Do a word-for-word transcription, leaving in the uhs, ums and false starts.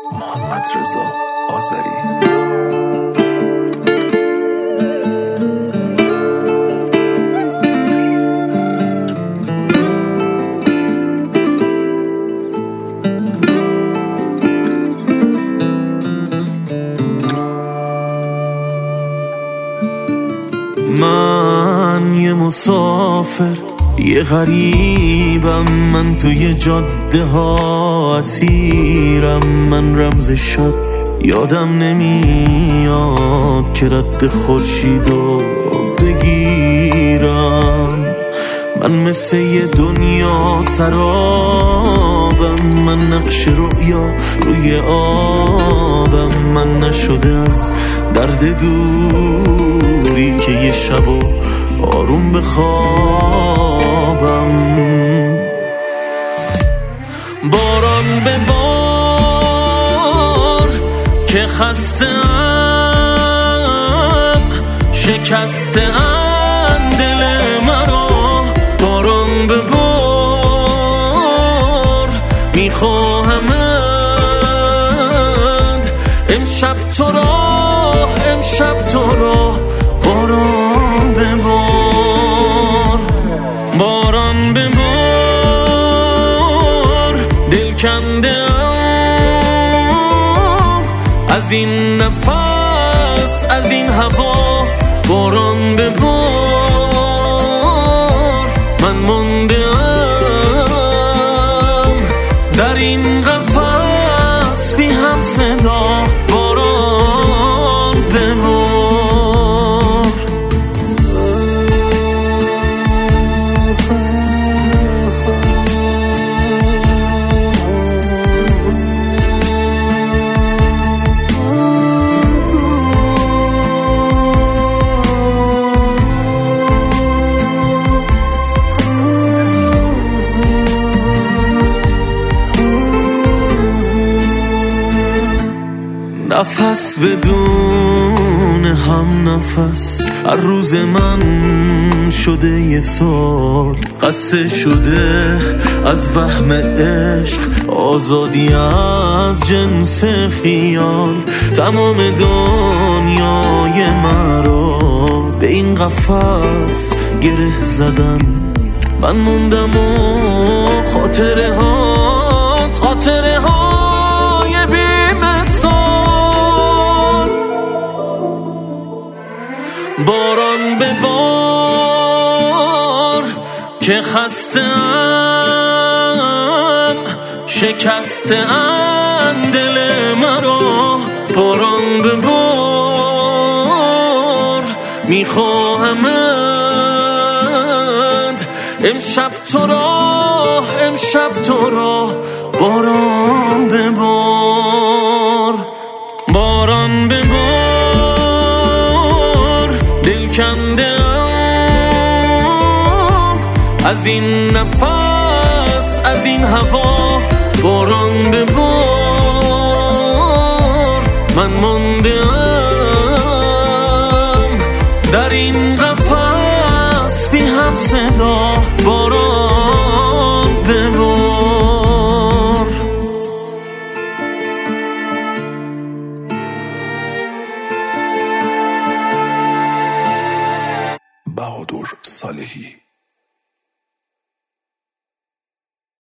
محمد رضا آذری. من یه مسافر، یه غریبم، من توی جاده ها اسیرم. من رمز شب یادم نمیاد که رد خورشیدو بگیرم. من مثل یه دنیا سرابم، من نقش رؤیا روی آبم. من نشده از درد دوری که یه شبو آروم بخوابم. باران به بار که خسته‌ام، شکسته‌ام دل مرا. باران به بار میخواهمت امشب تو را، امشب تو را. باران به بار، باران به بار، دل کنده از این نفس، از این هوا. باران به بار، من موندم در این قفس بی هم صدا. باران به بار. نفس بدون هم نفس، هر روز من شده یه سال. قصه شده از وهم عشق، آزادی از جنس خیال. تمام دنیای مرا به این قفس گره زدن. من موندم و خاطره ها، خاطره های بی‌مثال. باران به بار که خسته‌ام، شکسته‌ام دل مرا. باران به بار میخواهمت امشب تو را، امشب تو را. باران به بار، باران به بار، دل کنده از این نفس، از این هوا. باران به بار، من